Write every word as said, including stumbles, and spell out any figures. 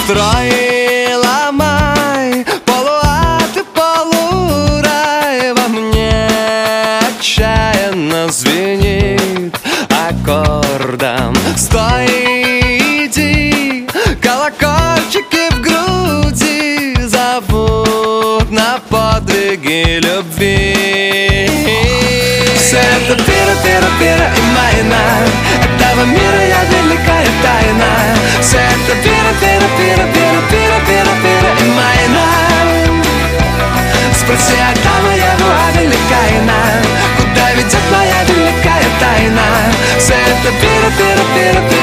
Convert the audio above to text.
Строи, ломай, полуат и полурай, во мне отчаянно звенит аккордом. Стой, иди, колокольчики в груди зовут на подвиги любви. Все это пира-пира-пира и майна, этого мира я великая тайна. Все это пира-пира-пира-пира-пира-пира-пира и майна. Спроси, а та моя была великайна, куда ведет моя великая тайна. Все это пира-пира-пира-пира